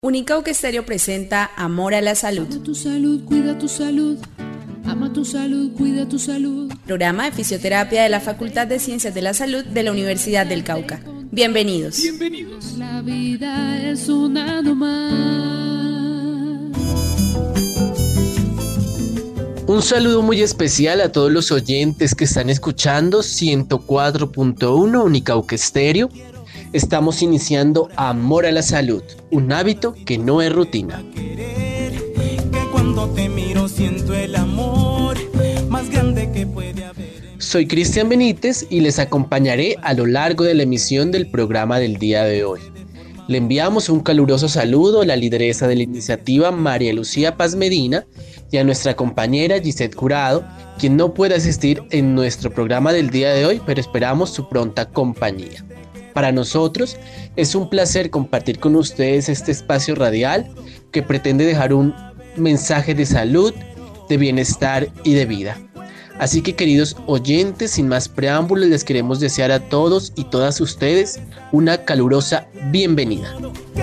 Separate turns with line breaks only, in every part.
Unicauca Estéreo presenta Amor a la Salud.
Ama tu salud, cuida tu salud. Ama tu salud, cuida tu salud.
Programa de fisioterapia de la Facultad de Ciencias de la Salud de la Universidad del Cauca. Bienvenidos.
La vida es una nomás.
Un saludo muy especial a todos los oyentes que están escuchando 104.1 Unicauca Estéreo. Estamos iniciando Amor a la Salud, un hábito que no es rutina. Soy Cristian Benítez y les acompañaré a lo largo de la emisión del programa del día de hoy. Le enviamos un caluroso saludo a la lideresa de la iniciativa, María Lucía Paz Medina, y a nuestra compañera Gisette Jurado, quien no puede asistir en nuestro programa del día de hoy, pero esperamos su pronta compañía. Para nosotros es un placer compartir con ustedes este espacio radial que pretende dejar un mensaje de salud, de bienestar y de vida. Así que, queridos oyentes, sin más preámbulos, les queremos desear a todos y todas ustedes una calurosa bienvenida.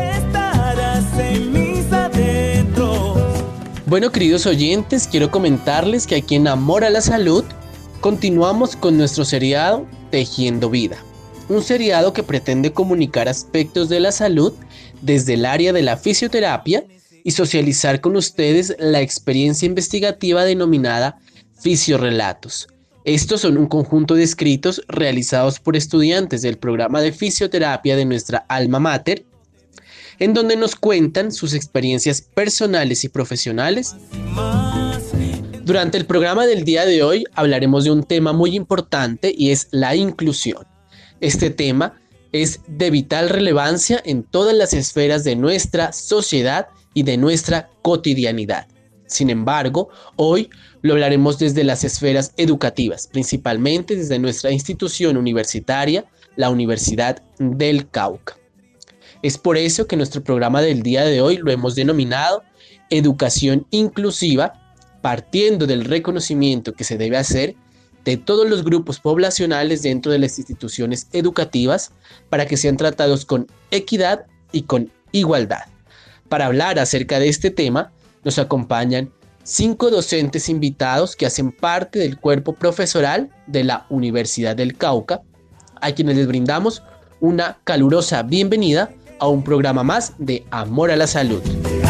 Bueno, queridos oyentes, quiero comentarles que aquí en Amor a la Salud continuamos con nuestro seriado Tejiendo Vida. Un seriado que pretende comunicar aspectos de la salud desde el área de la fisioterapia y socializar con ustedes la experiencia investigativa denominada Fisiorrelatos. Estos son un conjunto de escritos realizados por estudiantes del programa de fisioterapia de nuestra alma mater, en donde nos cuentan sus experiencias personales y profesionales. Durante el programa del día de hoy hablaremos de un tema muy importante y es la inclusión. Este tema es de vital relevancia en todas las esferas de nuestra sociedad y de nuestra cotidianidad. Sin embargo, hoy lo hablaremos desde las esferas educativas, principalmente desde nuestra institución universitaria, la Universidad del Cauca. Es por eso que nuestro programa del día de hoy lo hemos denominado Educación Inclusiva, partiendo del reconocimiento que se debe hacer de todos los grupos poblacionales dentro de las instituciones educativas para que sean tratados con equidad y con igualdad. Para hablar acerca de este tema, nos acompañan 5 docentes invitados que hacen parte del cuerpo profesoral de la Universidad del Cauca, a quienes les brindamos una calurosa bienvenida a un programa más de Amor a la Salud.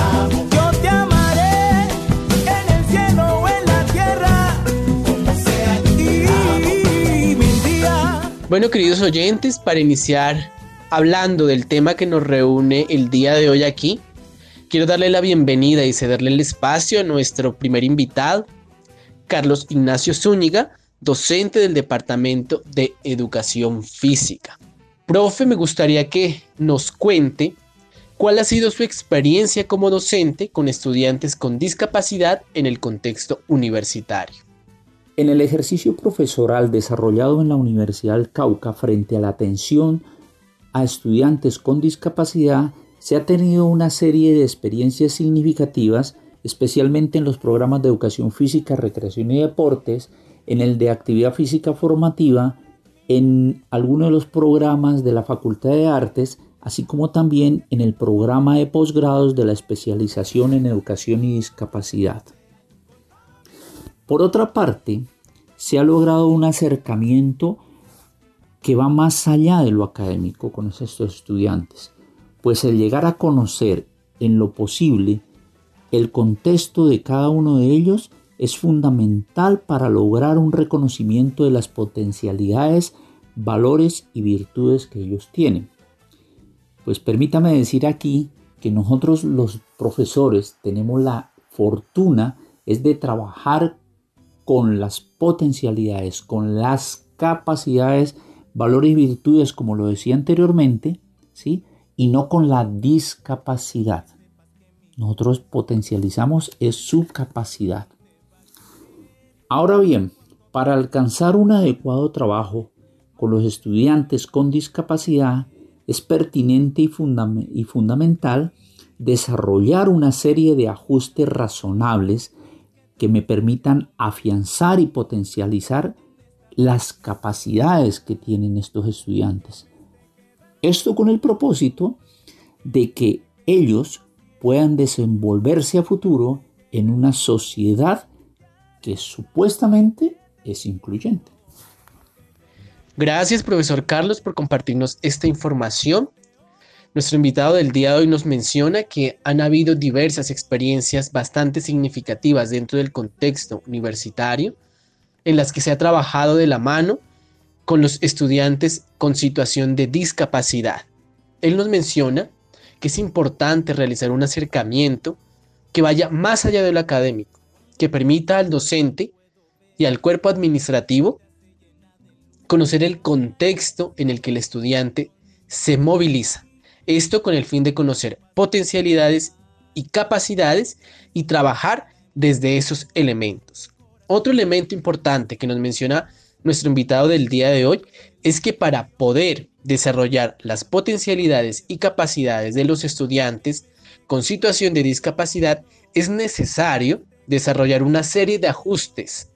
Bueno, queridos oyentes, para iniciar hablando del tema que nos reúne el día de hoy aquí, quiero darle la bienvenida y cederle el espacio a nuestro primer invitado, Carlos Ignacio Zúñiga, docente del Departamento de Educación Física. Profe, me gustaría que nos cuente cuál ha sido su experiencia como docente con estudiantes con discapacidad en el contexto universitario.
En el ejercicio profesoral desarrollado en la Universidad del Cauca frente a la atención a estudiantes con discapacidad, se ha tenido una serie de experiencias significativas, especialmente en los programas de educación física, recreación y deportes, en el de actividad física formativa, en algunos de los programas de la Facultad de Artes, así como también en el programa de posgrados de la especialización en educación y discapacidad. Por otra parte, se ha logrado un acercamiento que va más allá de lo académico con estos estudiantes, pues el llegar a conocer en lo posible el contexto de cada uno de ellos es fundamental para lograr un reconocimiento de las potencialidades, valores y virtudes que ellos tienen. Pues permítame decir aquí que nosotros los profesores tenemos la fortuna es de trabajar con las potencialidades, con las capacidades, valores y virtudes, como lo decía anteriormente, ¿sí? Y no con la discapacidad. Nosotros potencializamos es su capacidad. Ahora bien, para alcanzar un adecuado trabajo con los estudiantes con discapacidad, es pertinente y fundamental desarrollar una serie de ajustes razonables que me permitan afianzar y potencializar las capacidades que tienen estos estudiantes. Esto con el propósito de que ellos puedan desenvolverse a futuro en una sociedad que supuestamente es incluyente.
Gracias, profesor Carlos, por compartirnos esta información. Nuestro invitado del día de hoy nos menciona que han habido diversas experiencias bastante significativas dentro del contexto universitario en las que se ha trabajado de la mano con los estudiantes con situación de discapacidad. Él nos menciona que es importante realizar un acercamiento que vaya más allá de lo académico, que permita al docente y al cuerpo administrativo conocer el contexto en el que el estudiante se moviliza. Esto con el fin de conocer potencialidades y capacidades y trabajar desde esos elementos. Otro elemento importante que nos menciona nuestro invitado del día de hoy es que para poder desarrollar las potencialidades y capacidades de los estudiantes con situación de discapacidad es necesario desarrollar una serie de ajustes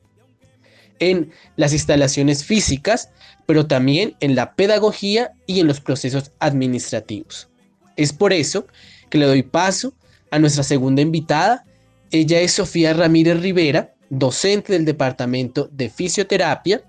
en las instalaciones físicas, pero también en la pedagogía y en los procesos administrativos. Es por eso que le doy paso a nuestra segunda invitada. Ella es Sofía Ramírez Rivera, docente del Departamento de Fisioterapia,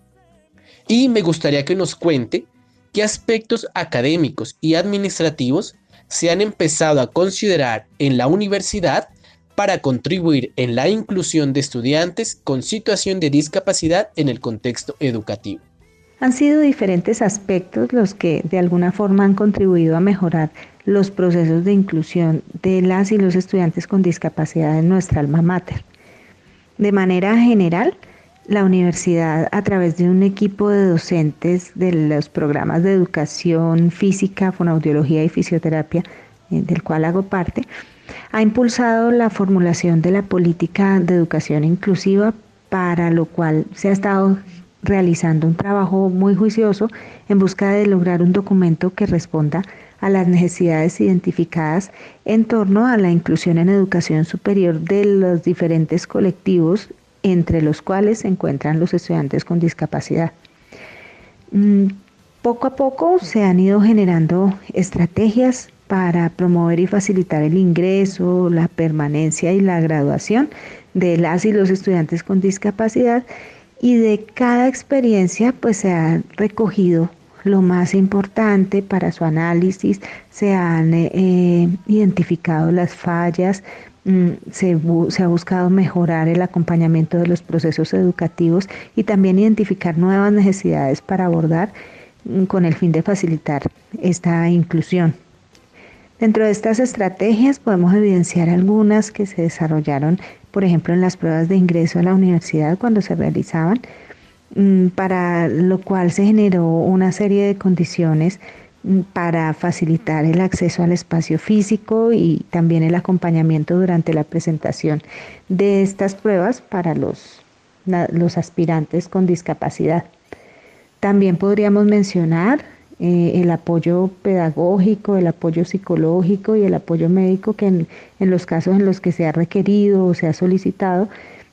y me gustaría que nos cuente qué aspectos académicos y administrativos se han empezado a considerar en la universidad para contribuir en la inclusión de estudiantes con situación de discapacidad en el contexto educativo.
Han sido diferentes aspectos los que de alguna forma han contribuido a mejorar los procesos de inclusión de las y los estudiantes con discapacidad en nuestra alma mater. De manera general, la universidad, a través de un equipo de docentes de los programas de educación física, fonoaudiología y fisioterapia, del cual hago parte, ha impulsado la formulación de la política de educación inclusiva, para lo cual se ha estado realizando un trabajo muy juicioso en busca de lograr un documento que responda a las necesidades identificadas en torno a la inclusión en educación superior de los diferentes colectivos, entre los cuales se encuentran los estudiantes con discapacidad. Poco a poco se han ido generando estrategias para promover y facilitar el ingreso, la permanencia y la graduación de las y los estudiantes con discapacidad, y de cada experiencia pues se ha recogido lo más importante para su análisis, se han identificado las fallas, se ha buscado mejorar el acompañamiento de los procesos educativos y también identificar nuevas necesidades para abordar con el fin de facilitar esta inclusión. Dentro de estas estrategias podemos evidenciar algunas que se desarrollaron, por ejemplo, en las pruebas de ingreso a la universidad cuando se realizaban, para lo cual se generó una serie de condiciones para facilitar el acceso al espacio físico y también el acompañamiento durante la presentación de estas pruebas para los aspirantes con discapacidad. También podríamos mencionar el apoyo pedagógico, el apoyo psicológico y el apoyo médico que en los casos en los que se ha requerido o se ha solicitado,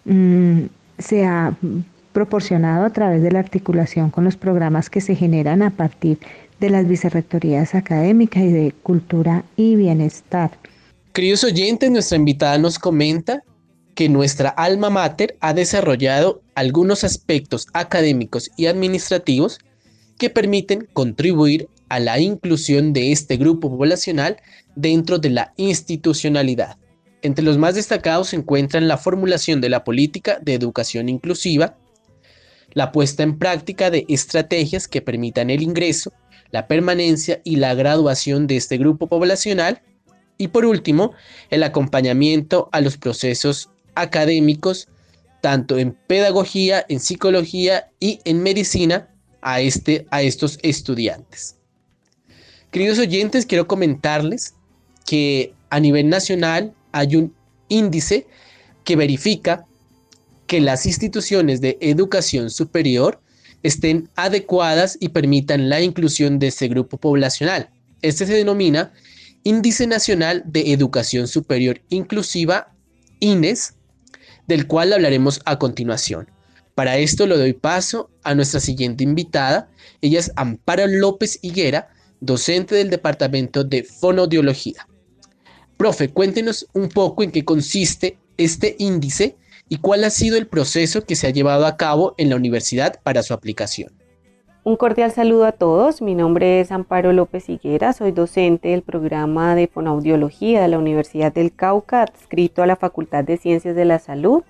se ha proporcionado a través de la articulación con los programas que se generan a partir de las vicerrectorías académicas y de cultura y bienestar.
Queridos oyentes, nuestra invitada nos comenta que nuestra alma mater ha desarrollado algunos aspectos académicos y administrativos que permiten contribuir a la inclusión de este grupo poblacional dentro de la institucionalidad. Entre los más destacados se encuentran la formulación de la política de educación inclusiva, la puesta en práctica de estrategias que permitan el ingreso, la permanencia y la graduación de este grupo poblacional, y por último, el acompañamiento a los procesos académicos, tanto en pedagogía, en psicología y en medicina, a estos estudiantes. Queridos oyentes, quiero comentarles que a nivel nacional hay un índice que verifica que las instituciones de educación superior estén adecuadas y permitan la inclusión de ese grupo poblacional. Este se denomina Índice Nacional de Educación Superior Inclusiva, INES, del cual hablaremos a continuación. Para esto le doy paso a nuestra siguiente invitada. Ella es Amparo López Higuera, docente del Departamento de Fonoaudiología. Profe, cuéntenos un poco en qué consiste este índice y cuál ha sido el proceso que se ha llevado a cabo en la universidad para su aplicación.
Un cordial saludo a todos. Mi nombre es Amparo López Higuera, soy docente del programa de Fonoaudiología de la Universidad del Cauca, adscrito a la Facultad de Ciencias de la Salud.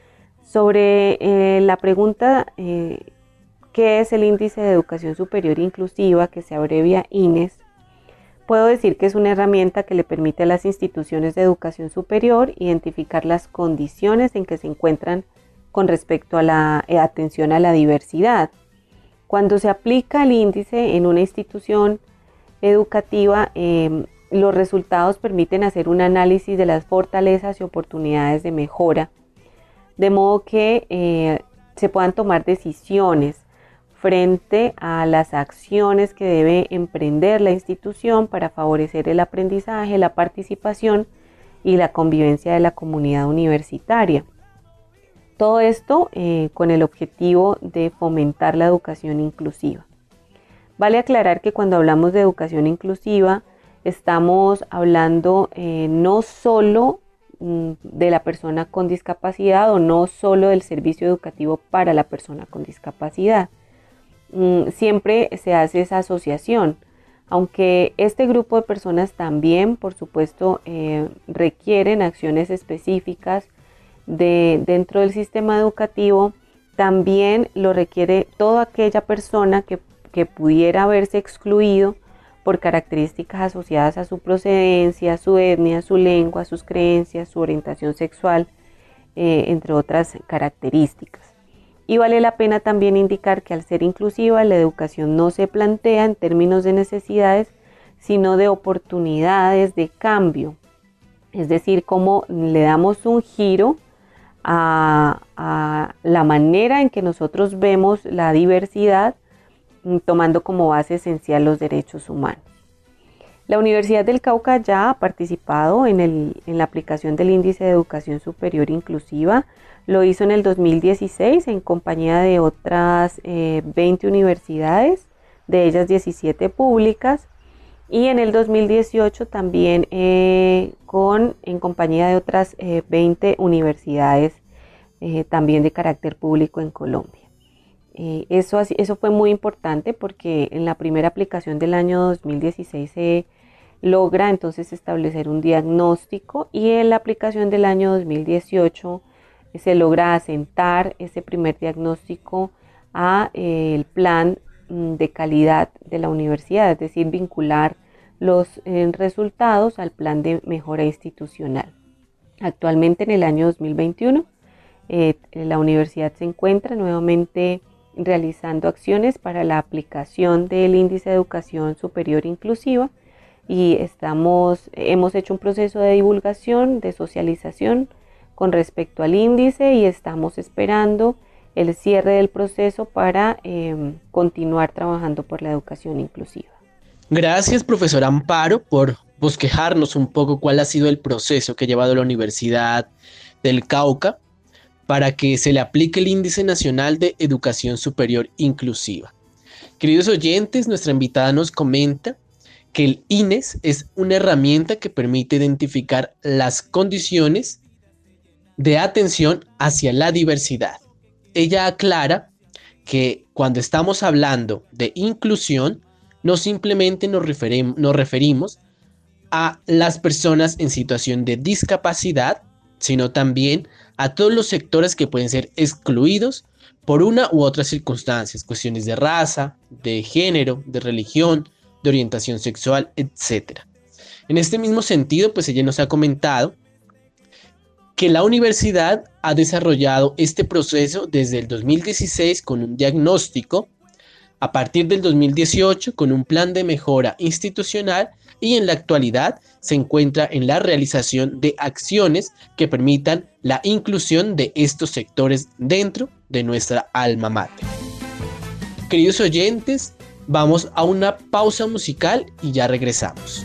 Sobre la pregunta, ¿qué es el Índice de Educación Superior Inclusiva, que se abrevia INES? Puedo decir que es una herramienta que le permite a las instituciones de educación superior identificar las condiciones en que se encuentran con respecto a la atención a la diversidad. Cuando se aplica el índice en una institución educativa, los resultados permiten hacer un análisis de las fortalezas y oportunidades de mejora, de modo que se puedan tomar decisiones frente a las acciones que debe emprender la institución para favorecer el aprendizaje, la participación y la convivencia de la comunidad universitaria. Todo esto con el objetivo de fomentar la educación inclusiva. Vale aclarar que cuando hablamos de educación inclusiva estamos hablando no solo de la persona con discapacidad o no solo del servicio educativo para la persona con discapacidad. Siempre se hace esa asociación, aunque este grupo de personas también, por supuesto, requieren acciones específicas dentro del sistema educativo, también lo requiere toda aquella persona que pudiera haberse excluido por características asociadas a su procedencia, su etnia, su lengua, sus creencias, su orientación sexual, entre otras características. Y vale la pena también indicar que al ser inclusiva, la educación no se plantea en términos de necesidades, sino de oportunidades de cambio. Es decir, cómo le damos un giro a la manera en que nosotros vemos la diversidad, tomando como base esencial los derechos humanos. La Universidad del Cauca ya ha participado en la aplicación del Índice de Educación Superior Inclusiva. Lo hizo en el 2016 en compañía de otras 20 universidades, de ellas 17 públicas, y en el 2018 también en compañía de otras 20 universidades también de carácter público en Colombia. Eso fue muy importante porque en la primera aplicación del año 2016 se logra entonces establecer un diagnóstico, y en la aplicación del año 2018 se logra asentar ese primer diagnóstico a el plan de calidad de la universidad, es decir, vincular los resultados al plan de mejora institucional. Actualmente, en el año 2021, la universidad se encuentra nuevamente realizando acciones para la aplicación del Índice de Educación Superior Inclusiva, y hemos hecho un proceso de divulgación, de socialización con respecto al índice, y estamos esperando el cierre del proceso para continuar trabajando por la educación inclusiva.
Gracias, profesora Amparo, por bosquejarnos un poco cuál ha sido el proceso que ha llevado la Universidad del Cauca para que se le aplique el Índice Nacional de Educación Superior Inclusiva. Queridos oyentes, nuestra invitada nos comenta que el INES es una herramienta que permite identificar las condiciones de atención hacia la diversidad. Ella aclara que cuando estamos hablando de inclusión, no simplemente nos referimos a las personas en situación de discapacidad, sino también a todos los sectores que pueden ser excluidos por una u otra circunstancias, cuestiones de raza, de género, de religión, de orientación sexual, etc. En este mismo sentido, pues ella nos ha comentado que la universidad ha desarrollado este proceso desde el 2016 con un diagnóstico, a partir del 2018 con un plan de mejora institucional, y en la actualidad se encuentra en la realización de acciones que permitan la inclusión de estos sectores dentro de nuestra alma mater. Queridos oyentes, vamos a una pausa musical y ya regresamos.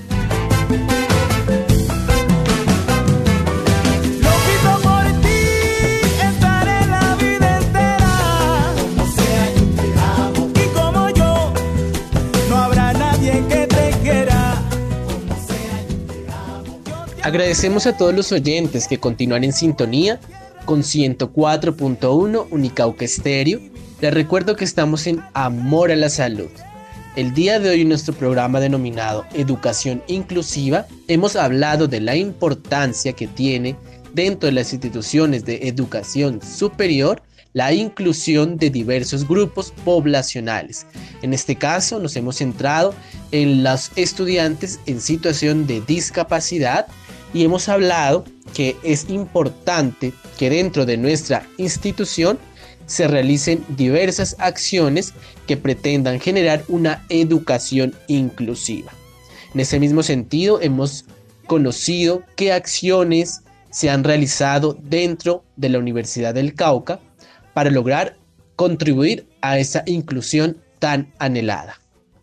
Agradecemos a todos los oyentes que continúan en sintonía con 104.1 Unicauca Estéreo. Les recuerdo que estamos en Amor a la Salud. El día de hoy en nuestro programa denominado Educación Inclusiva hemos hablado de la importancia que tiene dentro de las instituciones de educación superior la inclusión de diversos grupos poblacionales. En este caso nos hemos centrado en los estudiantes en situación de discapacidad y hemos hablado que es importante que dentro de nuestra institución se realicen diversas acciones que pretendan generar una educación inclusiva. En ese mismo sentido, hemos conocido qué acciones se han realizado dentro de la Universidad del Cauca para lograr contribuir a esa inclusión tan anhelada.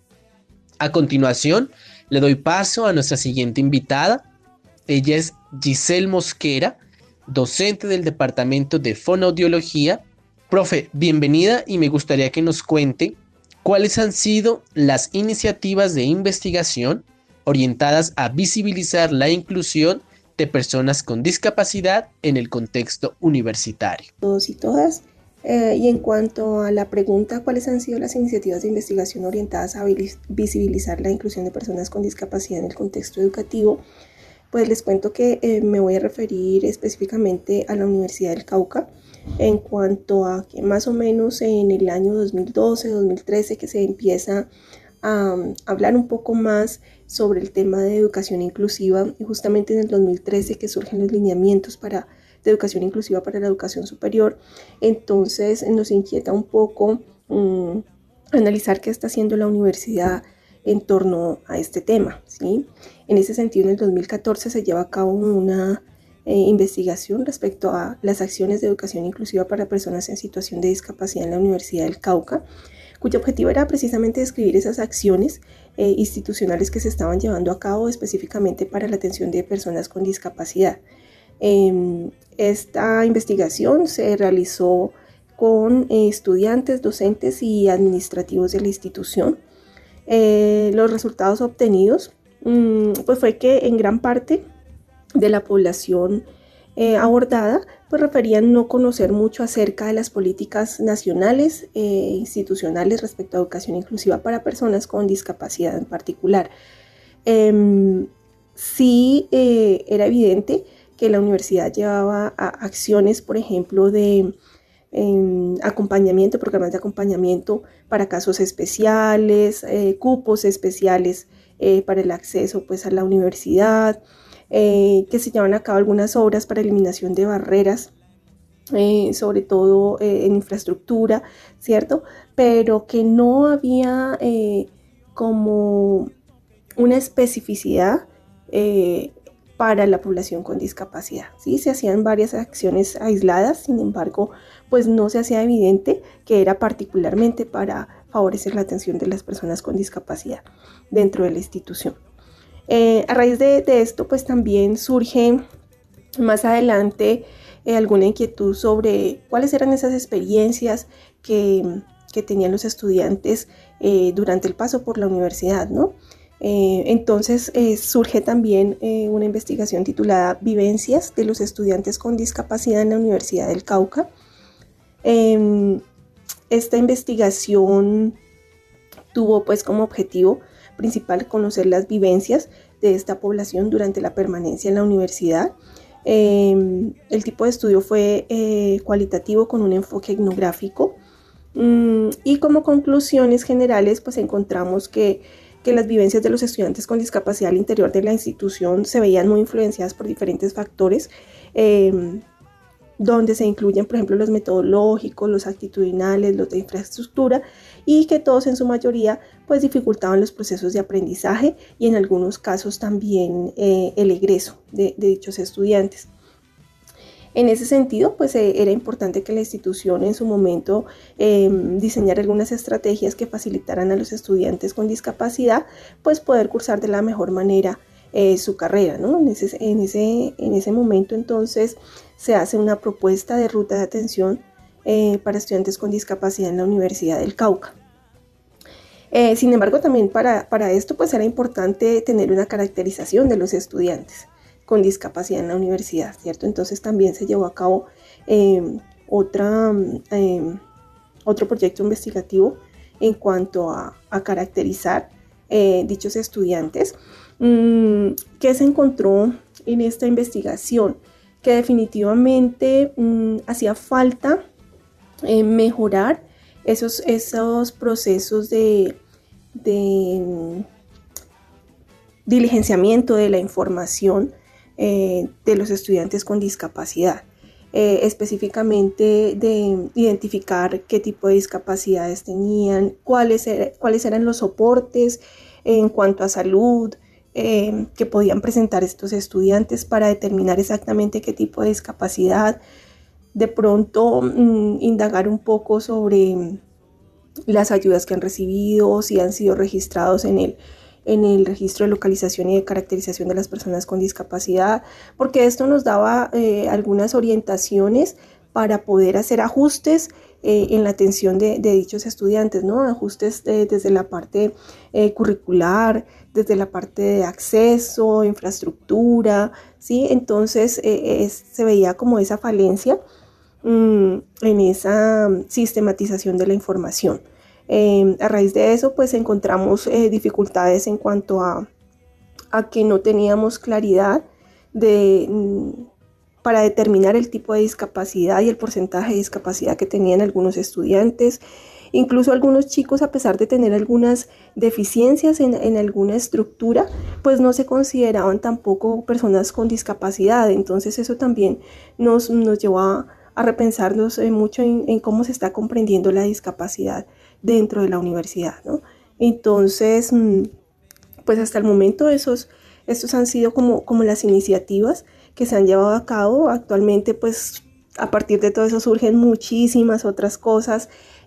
A continuación, le doy paso a nuestra siguiente invitada. Ella es Giselle Mosquera, docente del Departamento de Fonoaudiología. Profe, bienvenida y me gustaría que nos cuente cuáles han sido las iniciativas de investigación orientadas a visibilizar la inclusión de personas con discapacidad en el contexto universitario.
Todos y todas. Y en cuanto a la pregunta, ¿cuáles han sido las iniciativas de investigación orientadas a visibilizar la inclusión de personas con discapacidad en el contexto educativo? Pues les cuento que me voy a referir específicamente a la Universidad del Cauca, en cuanto a que más o menos en el año 2012-2013 que se empieza a hablar un poco más sobre el tema de educación inclusiva, y justamente en el 2013 que surgen los lineamientos de educación inclusiva para la educación superior. Entonces nos inquieta un poco analizar qué está haciendo la universidad en torno a este tema, ¿sí? En ese sentido, en el 2014 se lleva a cabo una investigación respecto a las acciones de educación inclusiva para personas en situación de discapacidad en la Universidad del Cauca, cuyo objetivo era precisamente describir esas acciones institucionales que se estaban llevando a cabo específicamente para la atención de personas con discapacidad. Esta investigación se realizó con estudiantes, docentes y administrativos de la institución. Los resultados obtenidos pues fue que en gran parte de la población abordada pues referían no conocer mucho acerca de las políticas nacionales e institucionales respecto a educación inclusiva para personas con discapacidad en particular. Sí era evidente que la universidad llevaba a acciones, por ejemplo, de acompañamiento, programas de acompañamiento para casos especiales, cupos especiales para el acceso pues, a la universidad, que se llevan a cabo algunas obras para eliminación de barreras, sobre todo en infraestructura, ¿cierto? Pero que no había como una especificidad para la población con discapacidad, ¿sí? Se hacían varias acciones aisladas, sin embargo, pues no se hacía evidente que era particularmente para favorecer la atención de las personas con discapacidad dentro de la institución. A raíz de esto, pues también surge más adelante alguna inquietud sobre cuáles eran esas experiencias que tenían los estudiantes durante el paso por la universidad, ¿no? Entonces surge también una investigación titulada Vivencias de los estudiantes con discapacidad en la Universidad del Cauca. Esta investigación tuvo pues como objetivo principal conocer las vivencias de esta población durante la permanencia en la universidad. El tipo de estudio fue cualitativo con un enfoque etnográfico y como conclusiones generales pues encontramos que las vivencias de los estudiantes con discapacidad al interior de la institución se veían muy influenciadas por diferentes factores, donde se incluyen, por ejemplo, los metodológicos, los actitudinales, los de infraestructura, y que todos en su mayoría pues dificultaban los procesos de aprendizaje y en algunos casos también el egreso de dichos estudiantes. En ese sentido, pues era importante que la institución en su momento diseñara algunas estrategias que facilitaran a los estudiantes con discapacidad pues poder cursar de la mejor manera su carrera, ¿no? En ese momento entonces se hace una propuesta de ruta de atención para estudiantes con discapacidad en la Universidad del Cauca. Sin embargo, también para esto pues era importante tener una caracterización de los estudiantes con discapacidad en la universidad, ¿cierto? Entonces también se llevó a cabo otro proyecto investigativo en cuanto a caracterizar dichos estudiantes. ¿Qué se encontró en esta investigación? Que definitivamente hacía falta mejorar esos procesos de diligenciamiento de la información de los estudiantes con discapacidad. Específicamente de identificar qué tipo de discapacidades tenían, cuáles eran los soportes en cuanto a salud que podían presentar estos estudiantes para determinar exactamente qué tipo de discapacidad. De pronto indagar un poco sobre las ayudas que han recibido, si han sido registrados en el registro de localización y de caracterización de las personas con discapacidad, porque esto nos daba algunas orientaciones para poder hacer ajustes en la atención de dichos estudiantes, ¿no? Ajustes desde la parte curricular, desde la parte de acceso, infraestructura, ¿sí? Entonces se veía como esa falencia en esa sistematización de la información. A raíz de eso, pues encontramos dificultades en cuanto a que no teníamos claridad para determinar el tipo de discapacidad y el porcentaje de discapacidad que tenían algunos estudiantes. Incluso algunos chicos, a pesar de tener algunas deficiencias en alguna estructura, pues no se consideraban tampoco personas con discapacidad. Entonces eso también nos llevó a repensarnos mucho en cómo se está comprendiendo la discapacidad dentro de la universidad, ¿no? Entonces, pues hasta el momento estos han sido como las iniciativas que se han llevado a cabo. Actualmente, pues a partir de todo eso surgen muchísimas otras cosas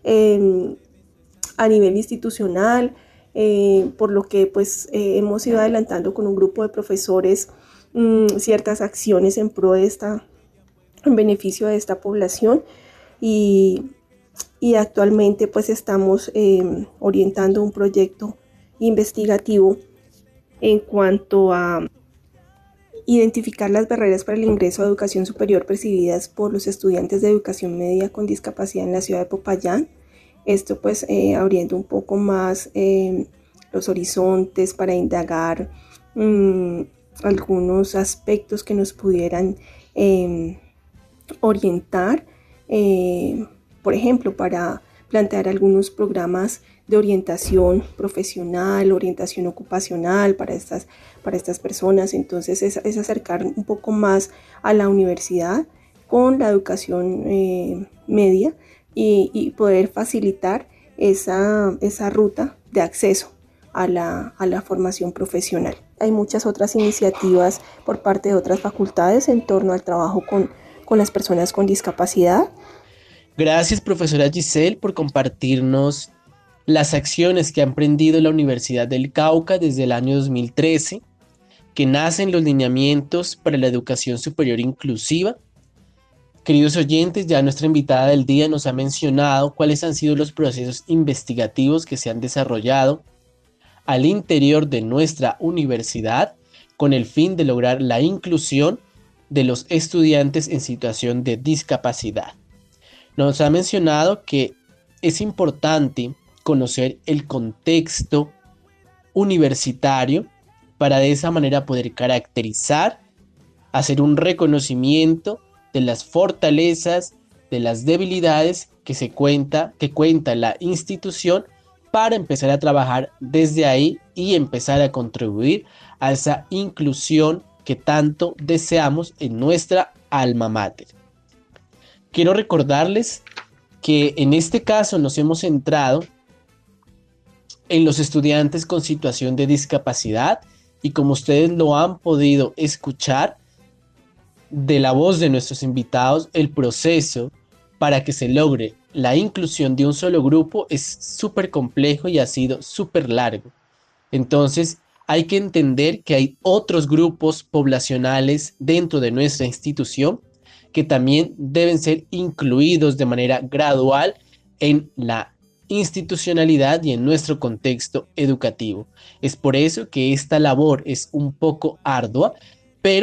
a nivel institucional, por lo que pues hemos ido adelantando con un grupo de profesores ciertas acciones en pro de en beneficio de esta población, y actualmente pues estamos orientando un proyecto investigativo en cuanto a identificar las barreras para el ingreso a educación superior percibidas por los estudiantes de educación media con discapacidad en la ciudad de Popayán. Esto pues abriendo un poco más los horizontes para indagar algunos aspectos que nos pudieran orientar, por ejemplo, para plantear algunos programas de orientación profesional, orientación ocupacional para estas personas. Entonces es acercar un poco más a la universidad con la educación media y poder facilitar esa ruta de acceso a la formación profesional. Hay muchas otras iniciativas por parte de otras facultades en torno al trabajo con las personas con discapacidad.
Gracias, profesora Giselle, por compartirnos las acciones que ha emprendido la Universidad del Cauca desde el año 2013, que nacen los lineamientos para la educación superior inclusiva. Queridos oyentes, ya nuestra invitada del día nos ha mencionado cuáles han sido los procesos investigativos que se han desarrollado al interior de nuestra universidad con el fin de lograr la inclusión de los estudiantes en situación de discapacidad. Nos ha mencionado que es importante conocer el contexto universitario para de esa manera poder caracterizar, hacer un reconocimiento de las fortalezas, de las debilidades que cuenta la institución, para empezar a trabajar desde ahí y empezar a contribuir a esa inclusión que tanto deseamos en nuestra alma mater. Quiero recordarles que en este caso nos hemos centrado en los estudiantes con situación de discapacidad, y como ustedes lo han podido escuchar de la voz de nuestros invitados, el proceso para que se logre la inclusión de un solo grupo es súper complejo y ha sido súper largo. Entonces hay que entender que hay otros grupos poblacionales dentro de nuestra institución que también deben ser incluidos de manera gradual en la institucionalidad y en nuestro contexto educativo. Es por eso que esta labor es un poco ardua, pero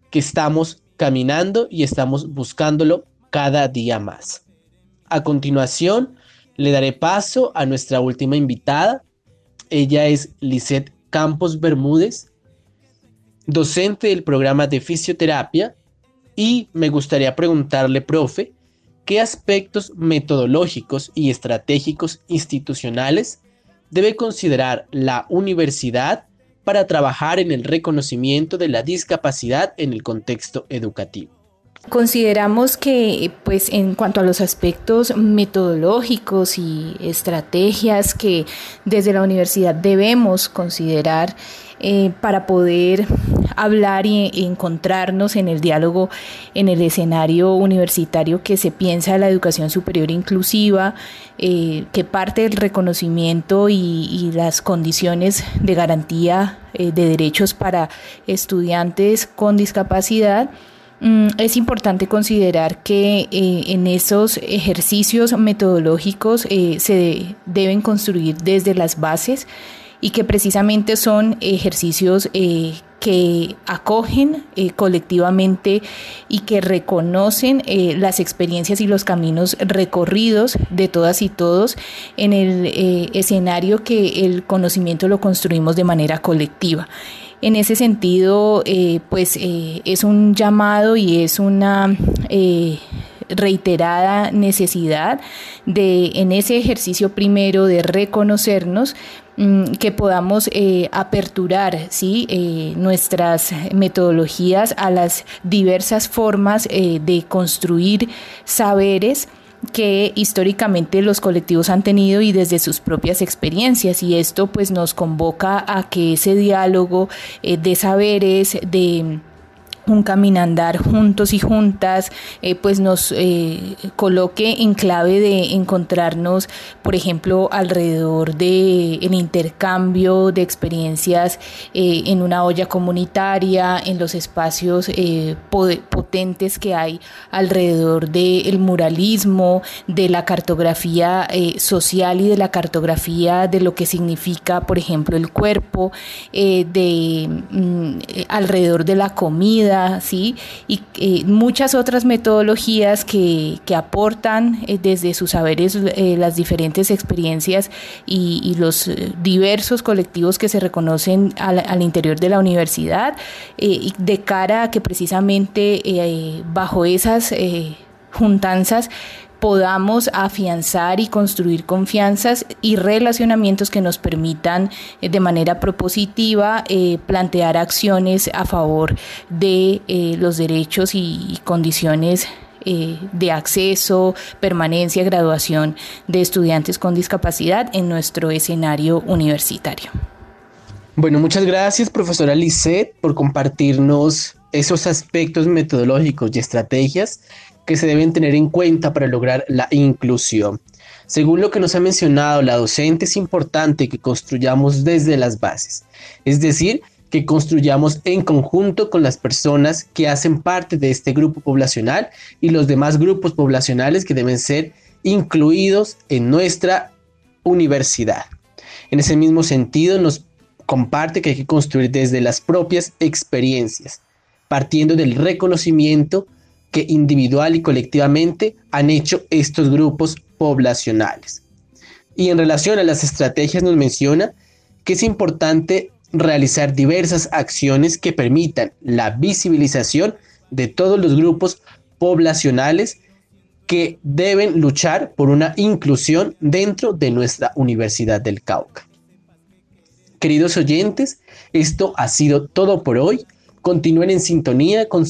que estamos caminando y estamos buscándolo cada día más. A continuación, le daré paso a nuestra última invitada. Ella es Lisette Campos Bermúdez, docente del programa de fisioterapia, y me gustaría preguntarle, profe, ¿qué aspectos metodológicos y estratégicos institucionales debe considerar la universidad para trabajar en el reconocimiento de la discapacidad en el contexto educativo?
Consideramos que, pues, en cuanto a los aspectos metodológicos y estrategias que desde la universidad debemos considerar para poder hablar y encontrarnos en el diálogo, en el escenario universitario que se piensa de la educación superior inclusiva, que parte del reconocimiento y las condiciones de garantía de derechos para estudiantes con discapacidad. Es importante considerar que en esos ejercicios metodológicos se deben construir desde las bases y que precisamente son ejercicios que acogen colectivamente y que reconocen las experiencias y los caminos recorridos de todas y todos en el escenario que el conocimiento lo construimos de manera colectiva. En ese sentido, es un llamado y es una reiterada necesidad de, en ese ejercicio primero de reconocernos, que podamos aperturar, ¿sí?, nuestras metodologías a las diversas formas de construir saberes que históricamente los colectivos han tenido y desde sus propias experiencias, y esto pues nos convoca a que ese diálogo de saberes, de un caminandar juntos y juntas, pues nos coloque en clave de encontrarnos, por ejemplo, alrededor del intercambio de experiencias en una olla comunitaria, en los espacios potentes que hay alrededor del muralismo, de la cartografía social y de la cartografía de lo que significa, por ejemplo, el cuerpo, alrededor de la comida, ¿sí? Y muchas otras metodologías que aportan desde sus saberes las diferentes experiencias y los diversos colectivos que se reconocen al interior de la universidad, de cara a que precisamente bajo esas juntanzas podamos afianzar y construir confianzas y relacionamientos que nos permitan de manera propositiva plantear acciones a favor de los derechos y condiciones de acceso, permanencia, graduación de estudiantes con discapacidad en nuestro escenario universitario.
Bueno, muchas gracias, profesora Lisette, por compartirnos esos aspectos metodológicos y estrategias que se deben tener en cuenta para lograr la inclusión. Según lo que nos ha mencionado la docente, es importante que construyamos desde las bases, es decir, que construyamos en conjunto con las personas que hacen parte de este grupo poblacional y los demás grupos poblacionales que deben ser incluidos en nuestra universidad. En ese mismo sentido, nos comparte que hay que construir desde las propias experiencias, partiendo del reconocimiento que individual y colectivamente han hecho estos grupos poblacionales. Y en relación a las estrategias nos menciona que es importante realizar diversas acciones que permitan la visibilización de todos los grupos poblacionales que deben luchar por una inclusión dentro de nuestra Universidad del Cauca. Queridos oyentes, esto ha sido todo por hoy. Continúen en sintonía con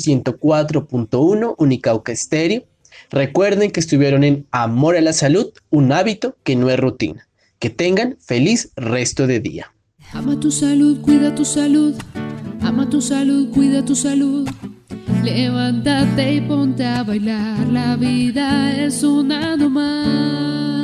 104.1 Unicauca Estéreo. Recuerden que estuvieron en Amor a la Salud, un hábito que no es rutina. Que tengan feliz resto de día.
Ama tu salud, cuida tu salud. Ama tu salud, cuida tu salud. Levántate y ponte a bailar. La vida es una nomás.